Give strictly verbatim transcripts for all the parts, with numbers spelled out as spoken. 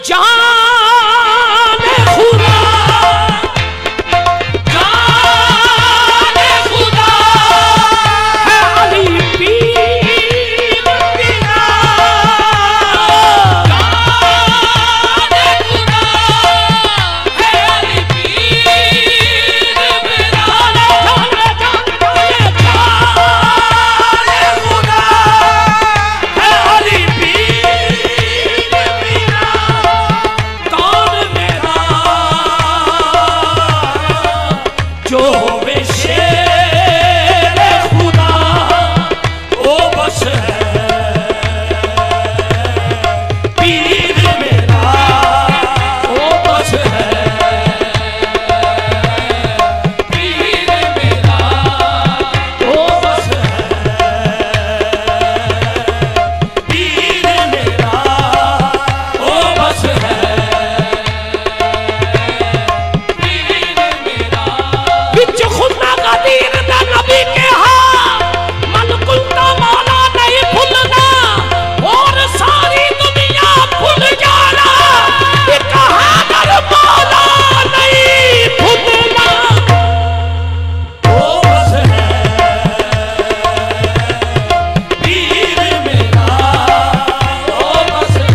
जाने खुदा जाने खुदा है अली पीर मेरा जाने खुदा है अली पीर मेरा जाने जाने जाने खुदा है अली पीर मेरा कौन मेरा जो होवे शेर खुदा ओ बस है पीर मेरा ओ बस है पीर मेरा ओ बस है पीर मेरा ओ बस है बिच खुदा का दीन दा नबी के हाँ मन कुलता मौला नहीं भूलना और सारी दुनिया भूल जाना ये कहा कर मौला नहीं भूलना ओ बस है पीर मेरा ओ बस है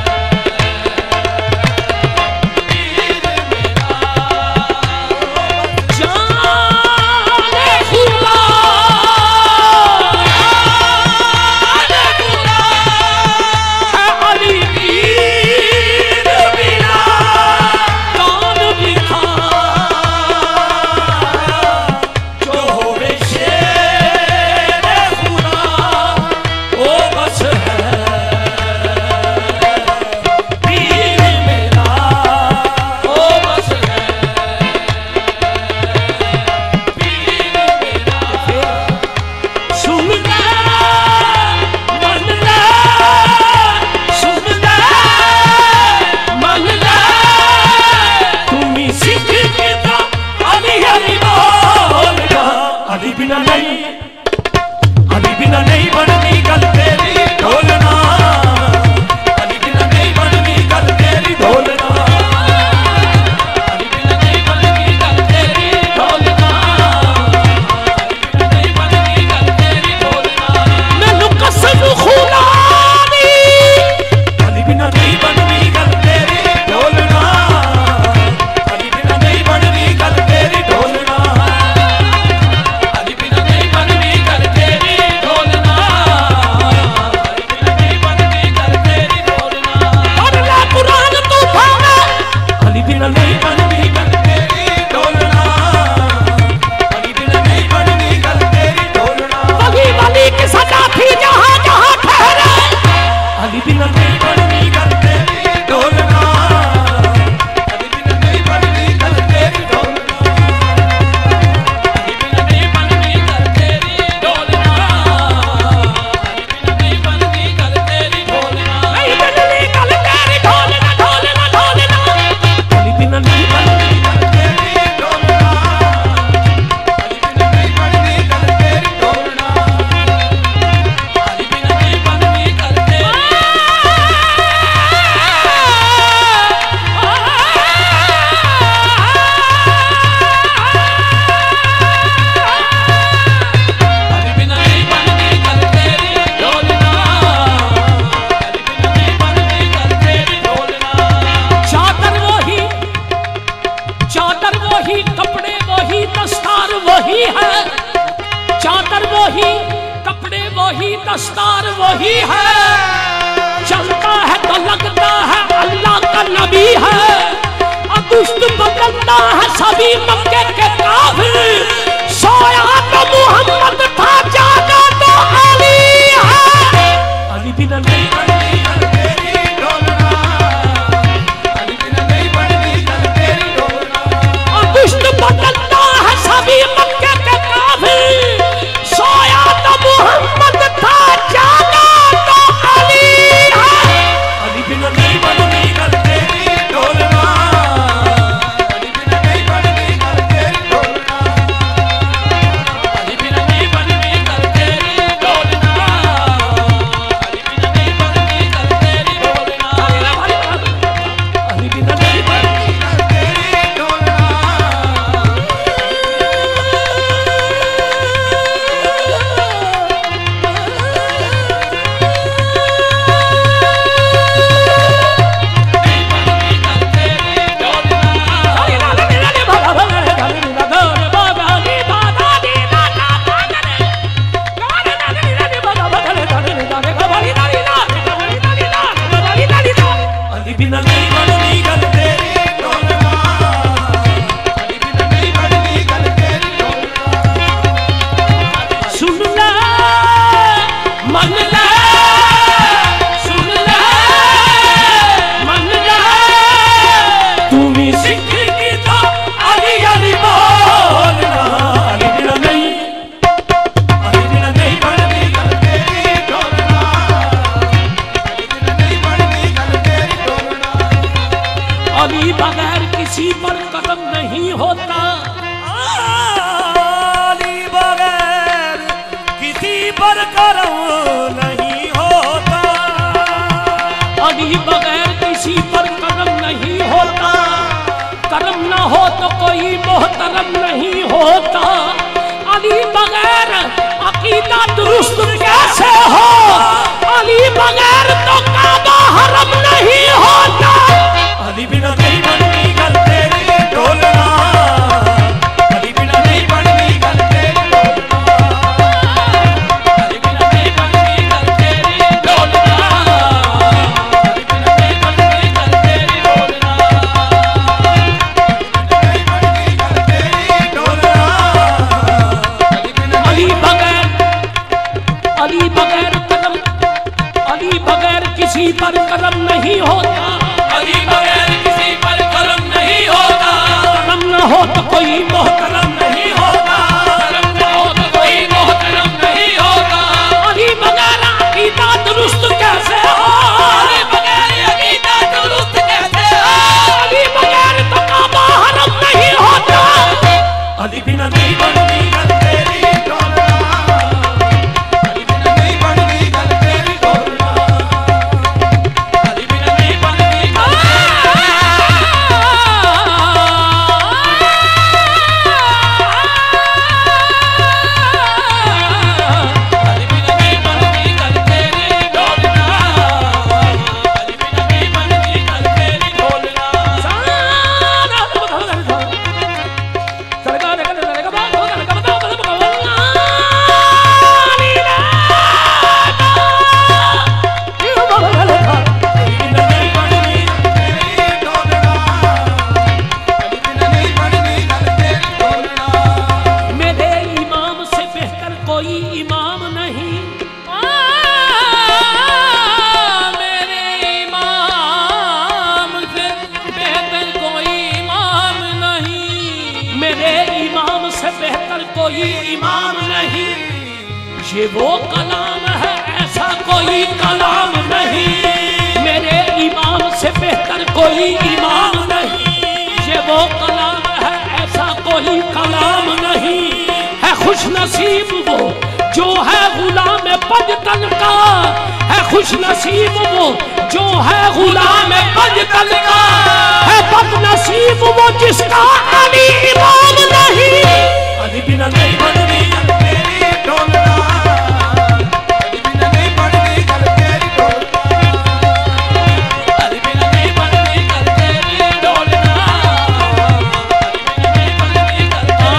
पीर मेरा जाने खुदा जाने खुदा है अली पीर मेरा कौन लिखा जो होवे शेर खुदा ओ बस है पीर मेरा ओ बस है सुन ले मन ले सुन ले मन ले तुम्ही सिख के ता अली अली बोलना अली बिना नहीं अली बिना नहीं बनती गल तेरी ढोलना अली बिना नहीं बनती गल तेरी ढोलना अली बिना नहीं बनती गल तेरी ढोलना अली बिना नहीं बनती गल तेरी ढोलना मैनू कसम खुदा दी अली बिना नहीं बनती गल तेरी ढोलना अली बिना नहीं बनती गल तेरी ढोलना अली बिना नहीं बनती गल तेरी ढोलना अली बिना नहीं बनती गल तेरी ढोलना पढ़ ले कुरान तू भावे अली बिना नहीं बनती गल तेरी ढोलना अली बिना नहीं बनती गल तेरी ढोलना वही वाली की सजा थी जहां जहां ठहरे अली बिना नहीं बनती गल तेरी ढोलना अली बिना नहीं बनती गल तेरी ढोलना अली बिना नहीं बनती गल तेरी ढोलना अली बिना नहीं बनती गल तेरी ढोलना नहीं बनती गल तेरी ढोलना ढोलना ढोलना अली बिना नहीं बनती गल तेरी ढोलना अली बिना नहीं बनती गल तेरी ढोलना अली बिना नहीं बनती गल तेरी अली बिना नहीं बनती गल तेरी ढोलना अली बिना नहीं बनती गल तेरी ढोलना चादर वही चादर वही कपड़े वही दस्तार वही है चादर वही कपड़े वही दस्तार वही है चलता है तो लगता है अल्लाह का नबी है और दुष्ट बदलता है सभी मक्के के काफिर सोया तो मोहम्मद था जागा तो अली है अली बिना नहीं बनती गल तेरी ढोलना अली बिना नहीं बनती गल तेरी ढोलना और दुष्ट बदलता है सभी मक्के के काफिर सोया तो मोहम्मद था जागा तो अली है अली बिना नहीं बनती गल तेरी ढोलना अली बिना नहीं बनती गल तेरी ढोलना अली बिना नहीं बनती गल तेरी ढोलना अली बिना नहीं बिना नहीं बनती गल तेरी ढोलना, अली बिना नहीं बनती गल तेरी ढोलना। सुन ले मन ले, सुन ले मन ले, तू भी सिख की तो अली अली बोलना, अली बिना नहीं, अली बिना नहीं बनती गल तेरी ढोलना, अली बिना नहीं बनती गल तेरी ढोलना। अली बगैर किसी पर कदम नहीं होता, अली बगैर किसी पर करम नहीं होता, अली बगैर किसी पर कदम नहीं होता, करम ना हो तो कोई मोहतरम नहीं होता, अली बगैर अकीदा दुरुस्त कैसे हो, अली बगैर तो काबा हरम नहीं होता। अली बिना नहीं बनती गल तेरी ढोलना, अली बिना नहीं बनती गल तेरी ढोलना, अली बिना नहीं बनती गल तेरी ढोलना, अली बिना नहीं बनती गल तेरी ढोलना, अली बिना नहीं बनती गल तेरी ढोलना, अली बिना अली बगैर, अली बगैर कदम, अली बगैर किसी पर कदम नहीं होता, अली बगैर किसी पर करम नहीं होता, करम न हो तो कोई मोहतरम नहीं होता, करम न हो तो कोई मोहतरम नहीं होता, अली बगैर अकीदा दुरुस्त कैसे हो, अली बगैर अकीदा दुरुस्त कैसे हो, अली बगैर तो काबा हरम नहीं होता। अली बिना नहीं बनती गल तेरी ढोलना, अली बिना नहीं बनती गल तेरी ढोलना, अली बिना नहीं बनती गल अली बिना नहीं बनती गल तेरी ढोलना, अली बिना नहीं बनती गल तेरी ढोलना। मेरे इमाम से बेहतर कोई इमाम नहीं, मेरे इमाम से बेहतर कोई इमाम नहीं, मेरे इमाम से बेहतर कोई इमाम नहीं, ये वो कलाम है ऐसा कोई कलाम नहीं, मेरे इमाम से बेहतर कोई इमाम नहीं, ये वो कलाम है ऐसा कोई कलाम नहीं, है खुश नसीब वो जो है गुलाम पंजतन का, है खुश नसीब वो जो है गुलाम पंजतन का, है बदनसीब वो जिसका अली इमाम नहीं। अली बिना नहीं बनती गल तेरी ढोलना, अली बिना नहीं बनती गल तेरी ढोलना, अली बिना नहीं बनती गल तेरी ढोलना, अली बिना नहीं बनती गल तेरी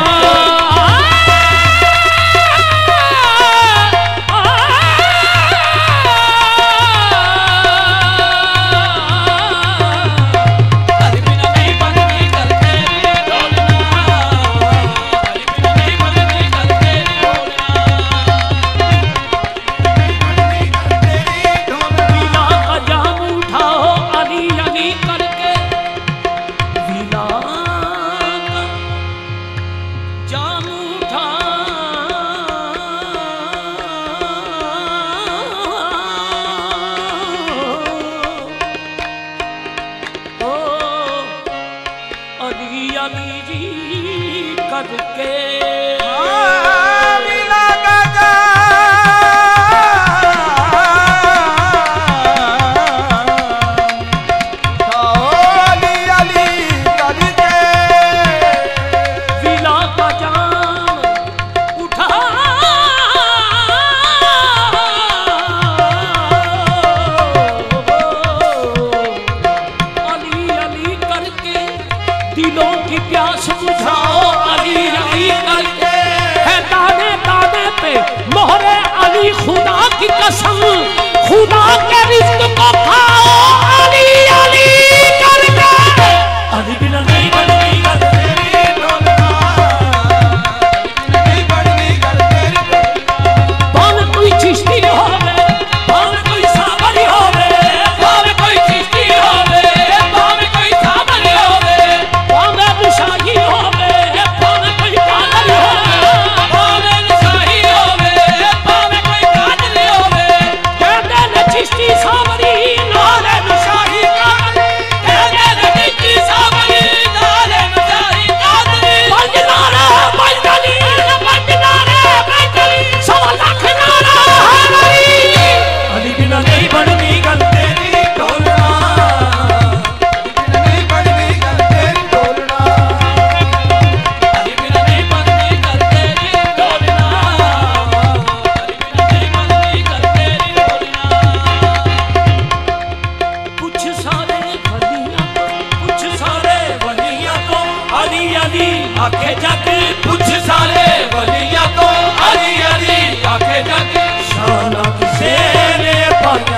अली बिना नहीं बनती गल तेरी ढोलना, अली बिना नहीं बनती गल तेरी ढोलना। वीला का जाम उठाओ अली अली करके, वीला का जाम उठाओ, ओ अली अली जी करके, वीला का अली अली करके, वीला का जाम उठाओ, अली अली करके दिलों की प्यास बुझाओ, अली अली करके, है दाने दाने पे मोहरे अली खुदा की कसम, खुदा के रिज़्क़ को खाओ, अली अली आखे जग कुछ सारे वलिया तो अली अली आखे जग शाना किसे ने पाया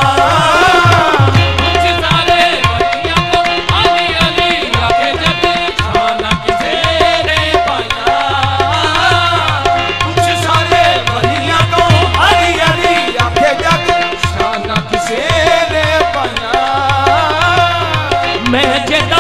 कुछ सारे वलिया तो अली अली आखे जग शाना किसे ने पाया कुछ सारे वलिया तो अली अली आखे जग शाना किसे ने पाया मैं जेदा